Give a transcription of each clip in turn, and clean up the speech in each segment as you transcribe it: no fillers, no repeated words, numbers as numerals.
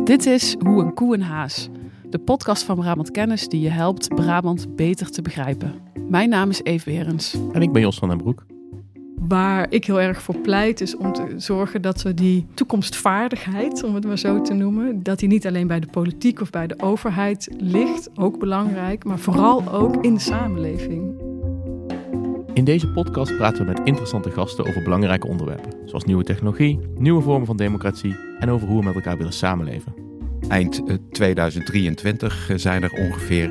Dit is Hoe een koe een haas. De podcast van Brabant Kennis die je helpt Brabant beter te begrijpen. Mijn naam is Eve Berends. En ik ben Jos van den Broek. Waar ik heel erg voor pleit is om te zorgen dat we die toekomstvaardigheid, om het maar zo te noemen, dat die niet alleen bij de politiek of bij de overheid ligt, ook belangrijk, maar vooral ook in de samenleving. In deze podcast praten we met interessante gasten over belangrijke onderwerpen, zoals nieuwe technologie, nieuwe vormen van democratie en over hoe we met elkaar willen samenleven. Eind 2023 zijn er ongeveer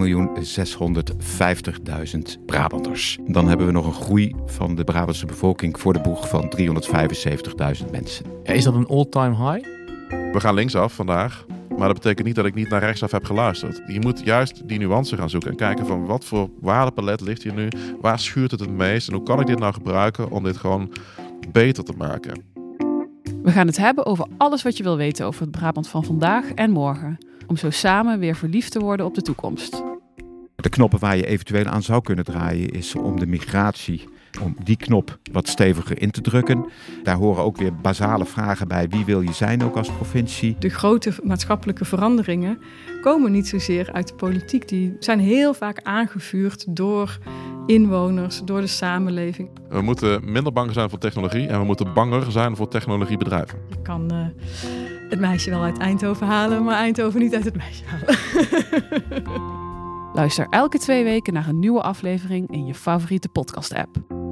2.650.000 Brabanters. Dan hebben we nog een groei van de Brabantse bevolking voor de boeg van 375.000 mensen. Ja, is dat een all-time high? We gaan linksaf vandaag, maar dat betekent niet dat ik niet naar rechtsaf heb geluisterd. Je moet juist die nuance gaan zoeken en kijken van wat voor waardepalet ligt hier nu, waar schuurt het meest en hoe kan ik dit nou gebruiken om dit gewoon beter te maken. We gaan het hebben over alles wat je wil weten over het Brabant van vandaag en morgen. Om zo samen weer verliefd te worden op de toekomst. De knoppen waar je eventueel aan zou kunnen draaien is om de migratie, om die knop wat steviger in te drukken. Daar horen ook weer basale vragen bij. Wie wil je zijn ook als provincie? De grote maatschappelijke veranderingen komen niet zozeer uit de politiek. Die zijn heel vaak aangevuurd door inwoners, door de samenleving. We moeten minder bang zijn voor technologie en we moeten banger zijn voor technologiebedrijven. Je kan het meisje wel uit Eindhoven halen, maar Eindhoven niet uit het meisje halen. Luister elke 2 weken naar een nieuwe aflevering in je favoriete podcast-app.